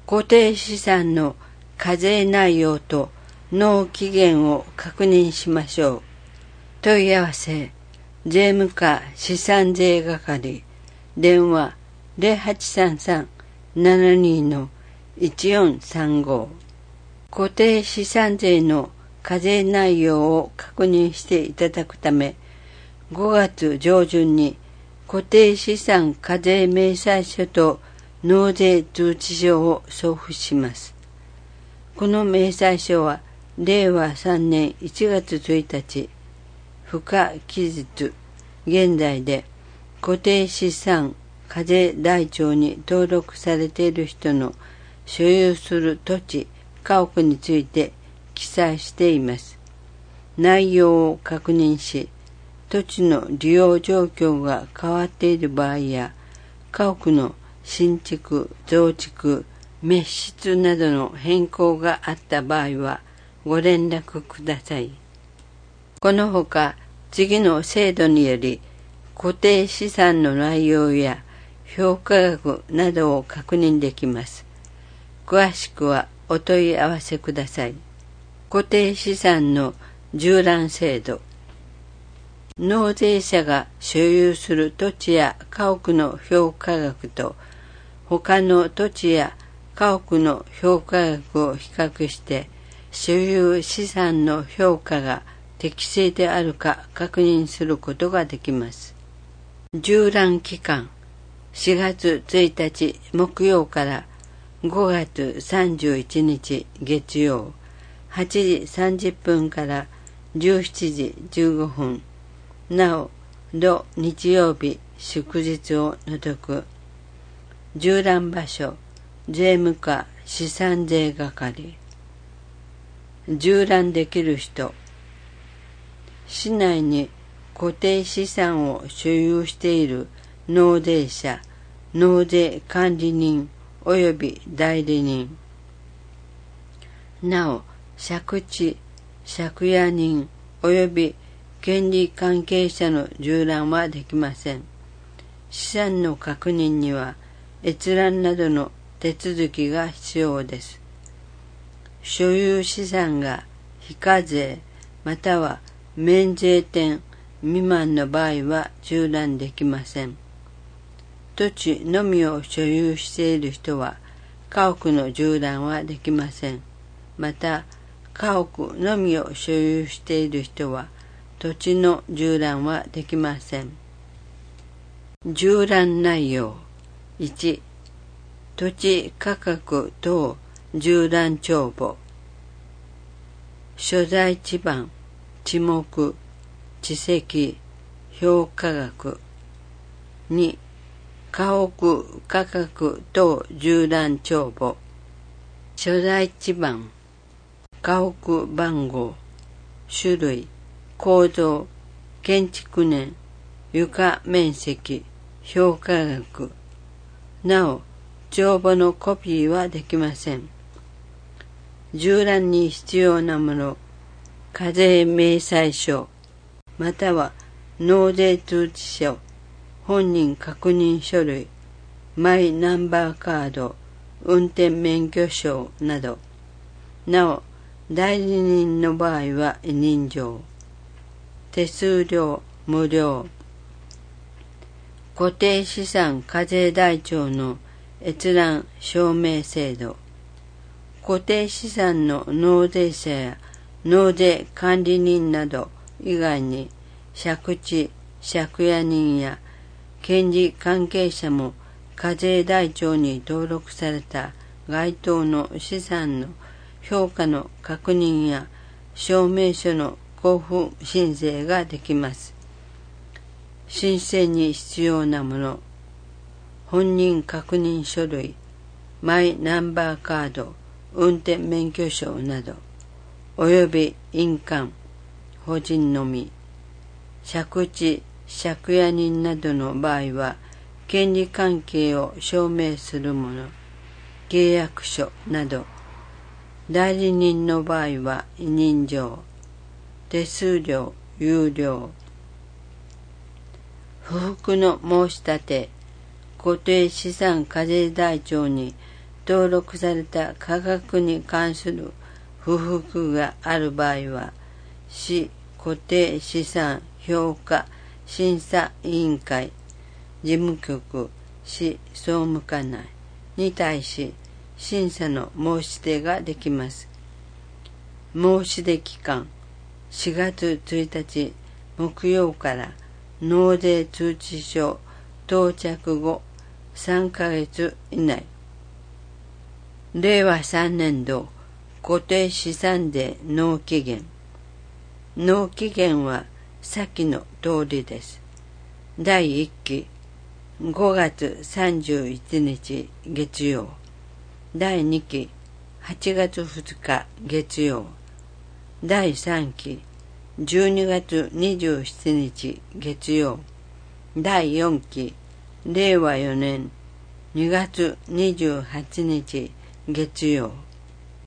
固定資産の課税内容と納期限を確認しましょう。問い合わせ、税務課資産税係、電話0833-72-1435。固定資産税の課税内容を確認していただくため、5月上旬に固定資産課税明細書と納税通知書を送付します。この明細書は令和3年1月1日、付加期日現在で固定資産課税台帳に登録されている人の所有する土地、家屋について記載しています。内容を確認し、土地の利用状況が変わっている場合や、家屋の新築、増築、滅失などの変更があった場合はご連絡ください。このほか、次の制度により、固定資産の内容や評価額などを確認できます。詳しくはお問い合わせください。固定資産の縦覧制度。納税者が所有する土地や家屋の評価額と他の土地や家屋の評価額を比較して所有資産の評価が適正であるか確認することができます。縦覧期間4月1日木曜から5月31日月曜8時30分から17時15分なお土日曜日祝日を除く。縦覧場所税務課資産税係。縦覧できる人、市内に固定資産を所有している納税者、納税管理人及び代理人。なお、借地、借家人及び権利関係者の縦覧はできません。資産の確認には閲覧などの手続きが必要です。所有資産が非課税または免税店未満の場合は縦覧できません。土地のみを所有している人は家屋の縦覧はできません。また家屋のみを所有している人は土地の縦覧はできません。縦覧内容1、土地価格等縦覧帳簿。所在地番、地目、地籍、評価額。2、家屋価格等縦覧帳簿。所在地番、家屋番号、種類、構造、建築年、床面積、評価額。なお、帳簿のコピーはできません。縦覧に必要なもの、課税明細書、または納税通知書、本人確認書類、マイナンバーカード、運転免許証など。なお、代理人の場合は委任状。手数料無料。固定資産課税台帳の閲覧証明制度。固定資産の納税者や納税管理人など以外に借地、借家人や権利関係者も課税台帳に登録された該当の資産の評価の確認や証明書の交付申請ができます。申請に必要なもの、本人確認書類、マイナンバーカード、運転免許証など、および印鑑、法人のみ、借地、借家人などの場合は、権利関係を証明するもの、契約書など、代理人の場合は委任状、手数料有料。不服の申し立て、固定資産課税台帳に登録された価格に関する不服がある場合は、市固定資産評価審査委員会事務局市総務課内に対し審査の申し出ができます。申し出期間4月1日木曜から納税通知書到着後3ヶ月以内。令和3年度固定資産税納期限。納期限は先の通りです。第1期5月31日月曜。第2期8月2日月曜。第3期12月27日月曜。第4期令和4年2月28日月曜。